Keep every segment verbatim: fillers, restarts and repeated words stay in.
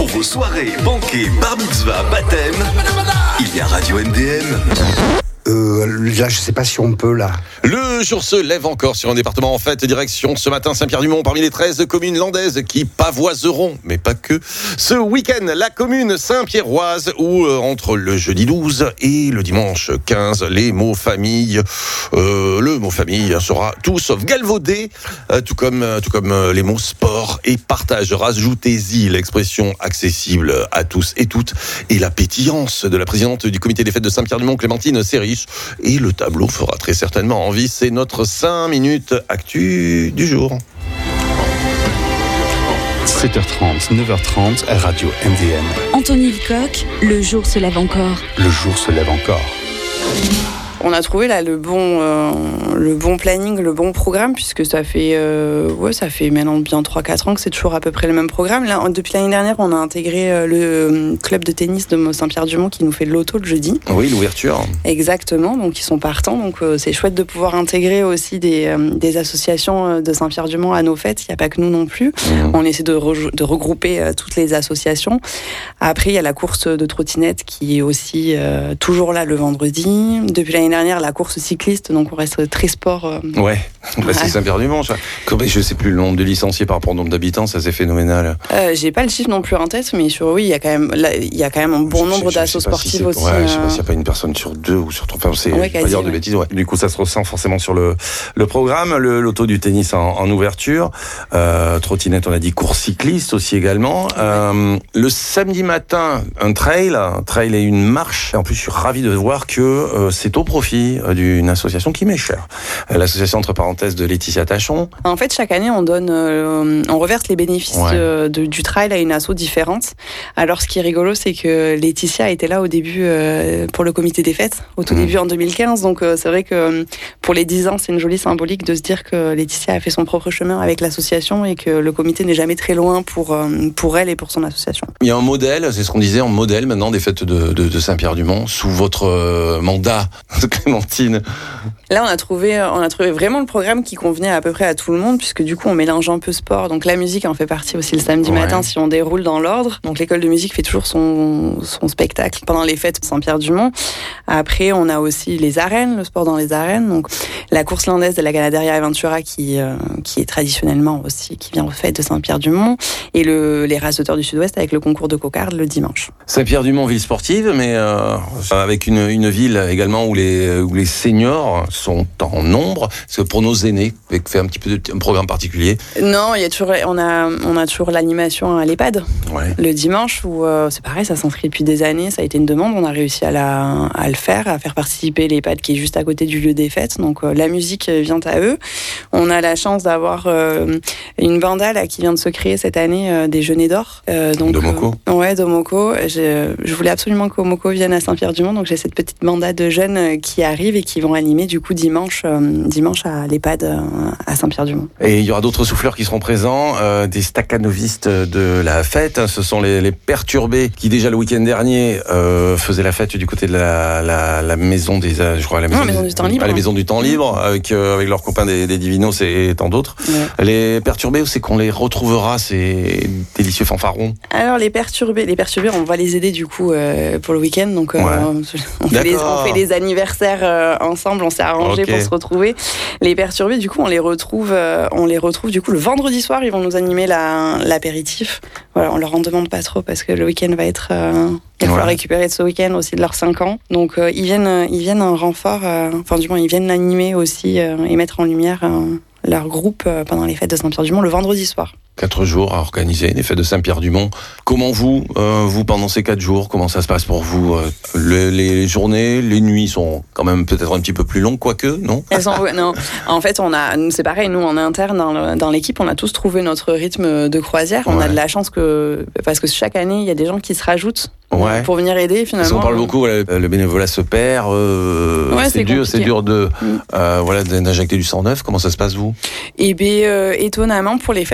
Pour vos soirées, banquets, bar mitzvah, baptême, il y a Radio M D M. Euh, là, je sais pas si on peut, là. Le jour se lève encore sur un département en fête. Direction ce matin Saint-Pierre-du-Mont, parmi les treize communes landaises qui pavoiseront, mais pas que, ce week-end, la commune Saint-Pierroise, où euh, entre le jeudi douze et le dimanche quinze, les mots famille, euh, le mot famille sera tout sauf galvaudé, euh, tout comme, euh, tout comme euh, les mots sport et partage. Rajoutez-y l'expression accessible à tous et toutes et la pétillance de la présidente du comité des fêtes de Saint-Pierre-du-Mont, Clémentine Sériche. Et le tableau fera très certainement envie. C'est notre cinq minutes actu du jour. sept heures trente, neuf heures trente, Radio M D M. Anthony Lecoq, le jour se lève encore. Le jour se lève encore. On a trouvé là le bon, euh, le bon planning, le bon programme, puisque ça fait, euh, ouais, ça fait maintenant bien trois quatre ans que c'est toujours à peu près le même programme. Là, depuis l'année dernière, on a intégré euh, le club de tennis de Saint-Pierre-du-Mont qui nous fait de l'auto le jeudi. Oui, l'ouverture. Exactement, donc ils sont partants. Donc euh, c'est chouette de pouvoir intégrer aussi des, euh, des associations de Saint-Pierre-du-Mont à nos fêtes. Il n'y a pas que nous non plus. Mmh. On essaie de, re- de regrouper euh, toutes les associations. Après, il y a la course de trottinette qui est aussi euh, toujours là le vendredi. Depuis l'année dernière, la course cycliste, donc on reste très sport. Euh... Ouais, bah, ouais. C'est Saint-Pierre-du-Mont. Ça. Je sais plus le nombre de licenciés par rapport au nombre d'habitants, ça c'est phénoménal. Euh, j'ai pas le chiffre non plus en tête, mais sur oui, il y a quand même, là, il y a quand même un bon je, nombre je, d'assauts sportifs si aussi. Ouais, euh... je sais pas s'il n'y a pas une personne sur deux ou sur trois. Enfin, c'est, ouais, je vais pas dire de ouais. bêtises. Ouais. Du coup, ça se ressent forcément sur le le programme, le l'auto du tennis en, en ouverture, euh, trottinette, on a dit course cycliste aussi également. Ouais. Euh, le samedi matin, un trail, un trail et une marche. Et en plus, je suis ravi de voir que euh, c'est au profit d'une association qui m'est chère. L'association entre parenthèses de Laetitia Tachon. En fait, chaque année, on donne, euh, on reverse les bénéfices ouais. de, de, du trail à une asso différente. Alors, ce qui est rigolo, c'est que Laetitia était là au début euh, pour le comité des fêtes, au tout mmh. début en deux mille quinze. Donc, euh, c'est vrai que pour les dix ans, c'est une jolie symbolique de se dire que Laetitia a fait son propre chemin avec l'association et que le comité n'est jamais très loin pour euh, pour elle et pour son association. Il y a un modèle, c'est ce qu'on disait, un modèle maintenant des fêtes de, de, de Saint-Pierre-du-Mont sous votre euh, mandat, Clémentine. Là, on a trouvé, on a trouvé vraiment le programme qui convenait à peu près à tout le monde, puisque du coup, on mélange un peu sport. Donc, la musique en fait partie aussi le samedi ouais. matin si on déroule dans l'ordre. Donc, l'école de musique fait toujours son, son spectacle pendant les fêtes Saint-Pierre-du-Mont. Après, on a aussi les arènes, le sport dans les arènes. Donc, la course landaise de la Ganaderia Aventura qui, euh, qui est traditionnellement aussi, qui vient aux fêtes de Saint-Pierre-du-Mont. Et le, les races d'auteurs du Sud-Ouest avec le concours de cocarde le dimanche. Saint-Pierre-du-Mont, ville sportive, mais euh, avec une, une ville également où les, où les seniors sont en nombre. Parce que pour nos aînés, vous avez fait un petit peu de, un programme particulier. Non, il y a toujours, on a, on a toujours l'animation à l'EHPAD ouais. le dimanche où euh, c'est pareil, ça s'inscrit depuis des années. Ça a été une demande, on a réussi à, la, à le faire, à faire participer l'EHPAD qui est juste à côté du lieu des fêtes. Donc euh, la musique vient à eux. On a la chance d'avoir euh, une banda là, qui vient de se créer cette année euh, des Jeûnés d'Or. Euh, donc, Domoko. Euh, ouais, Domoko. Je, je voulais absolument qu'Omoko vienne à Saint-Pierre-du-Mont, donc j'ai cette petite banda de jeunes qui arrivent et qui vont animer du coup dimanche, euh, dimanche à l'EHPAD euh, à Saint-Pierre-du-Mont. Et il y aura d'autres souffleurs qui seront présents, euh, des staccanovistes de la fête. Ce sont les, les Perturbés qui déjà le week-end dernier euh, faisaient la fête du côté de la, la, la maison des, je crois, la maison, non, des, maison du temps libre. À la maison du temps libre avec euh, avec leurs copains des, des Divinos et tant d'autres. Ouais. Les Perturbés, c'est qu'on les retrouvera, ces délicieux fanfarons. Alors les Perturbés, les Perturbés, on va les aider du coup euh, pour le week-end. Donc euh, ouais. on, fait les, on fait les anniversaires euh, ensemble. On s'est arrangé okay. pour se retrouver. Les Perturbés, du coup, on les retrouve, euh, on les retrouve du coup le vendredi soir. Ils vont nous animer la, l'apéritif. Voilà, on leur en demande pas trop parce que le week-end va être. Euh, il va falloir ouais. récupérer de ce week-end aussi de leurs cinq ans. Donc euh, ils viennent, ils viennent en renfort. Euh, enfin du moins, ils viennent l'animer aussi euh, et mettre en lumière euh, leur groupe euh, pendant les fêtes de Saint-Pierre-du-Mont le vendredi soir. Quatre jours à organiser les fêtes de Saint-Pierre-du-Mont. Comment vous, euh, vous pendant ces quatre jours, comment ça se passe pour vous euh, le, Les journées, les nuits sont quand même peut-être un petit peu plus longues, quoique, non? Elles sont, non. En fait, on a, c'est pareil, nous en interne dans, le, dans l'équipe, on a tous trouvé notre rythme de croisière. On ouais. a de la chance que, parce que chaque année, il y a des gens qui se rajoutent. Ouais. Pour venir aider finalement. Parce qu'on parle beaucoup, le, le bénévolat se perd. Euh, ouais, c'est, c'est dur, compliqué. C'est dur de mm. euh, voilà d'injecter du sang neuf. Comment ça se passe vous? Eh bien, euh, étonnamment pour les fêtes, on arrive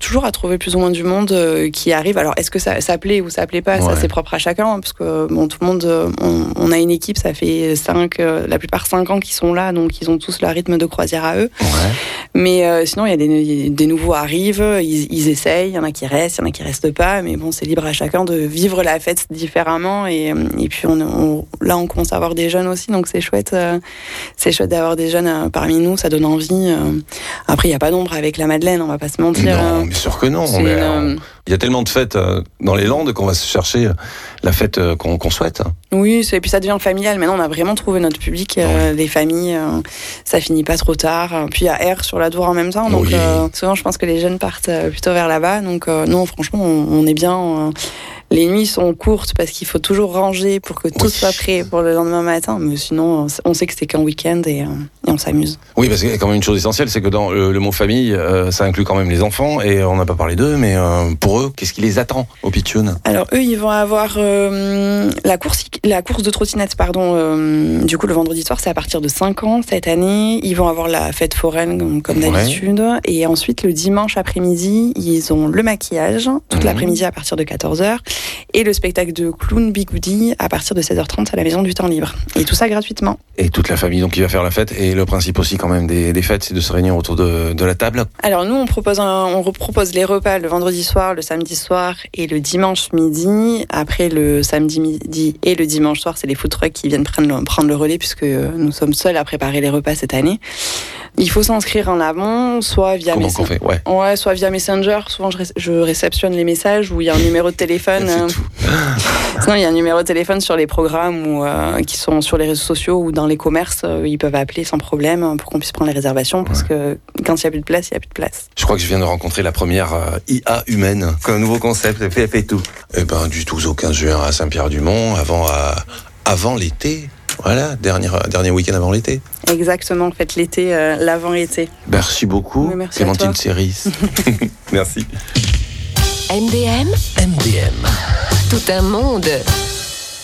toujours à trouver plus ou moins du monde euh, qui arrive. Alors, est-ce que ça, ça plaît ou ça plaît pas? Ouais. Ça, c'est propre à chacun, hein, parce que bon, tout le monde, euh, on, on a une équipe, ça fait cinq, euh, la plupart cinq ans qu'ils sont là, donc ils ont tous leur rythme de croisière à eux. Ouais. Mais euh, sinon, il y a des, des nouveaux arrivent, ils, ils essayent, il y en a qui restent, il y en a qui restent pas, mais bon, c'est libre à chacun de vivre la fête différemment. Et, et puis, on, on, là, on commence à avoir des jeunes aussi, donc c'est chouette, euh, c'est chouette d'avoir des jeunes euh, parmi nous, ça donne envie. Euh. Après, il n'y a pas d'ombre avec la Madeleine, on va pas se mentir. Non, bien sûr que non. Mais, euh, il y a tellement de fêtes euh, dans les Landes qu'on va se chercher euh, la fête euh, qu'on, qu'on souhaite. Oui, et puis ça devient familial. Maintenant, on a vraiment trouvé notre public, euh, les familles, euh, ça finit pas trop tard. Puis il y a R sur la Dour en même temps, donc oui. euh, souvent je pense que les jeunes partent plutôt vers là-bas. Donc euh, non, franchement, on, on est bien. Euh, les nuits sont courtes parce qu'il faut toujours ranger pour que tout oui. soit prêt pour le lendemain matin. Mais sinon, on sait que c'est qu'un week-end et, euh, et on s'amuse. Oui, parce qu'il y a quand même une chose essentielle, c'est que dans le, le mot famille, euh, ça inclut quand même les enfants. Et on n'a pas parlé d'eux, mais euh, pour eux, qu'est-ce qui les attend au Pitchoun? Alors eux, ils vont avoir euh, la course, la course de trottinette, pardon. Euh, du coup, le vendredi soir, c'est à partir de cinq ans cette année. Ils vont avoir la fête foraine comme d'habitude. Ouais. Et ensuite, le dimanche après-midi, ils ont le maquillage toute mmh. l'après-midi à partir de quatorze heures. Et le spectacle de clown Bigoudi à partir de seize heures trente à la Maison du Temps Libre. Et tout ça gratuitement. Et toute la famille donc qui va faire la fête. Et le principe aussi quand même des, des fêtes, c'est de se réunir autour de, de la table. Alors nous, on propose, un, on propose les repas le vendredi soir, le samedi soir et le dimanche midi. Après le samedi midi et le dimanche soir, c'est les food trucks qui viennent prendre le, prendre le relais puisque nous sommes seuls à préparer les repas cette année. Il faut s'inscrire en amont, soit via, Comment Messenger. Fait ouais. Ouais, soit via Messenger. Souvent, je, ré- je réceptionne les messages où il y a un numéro de téléphone. C'est tout. Sinon, il y a un numéro de téléphone sur les programmes ou euh, qui sont sur les réseaux sociaux ou dans les commerces. Euh, ils peuvent appeler sans problème pour qu'on puisse prendre les réservations parce ouais. que quand il n'y a plus de place, il n'y a plus de place. Je crois que je viens de rencontrer la première euh, I A humaine. C'est un nouveau concept, fait, fait tout. Eh ben, du douze au quinze juin à Saint-Pierre-du-Mont, avant, à, avant l'été. Voilà, dernier, dernier week-end avant l'été. Exactement, faites l'été, euh, l'avant-été. Merci beaucoup, merci Clémentine Séris. Merci. M D M M D M. Tout un monde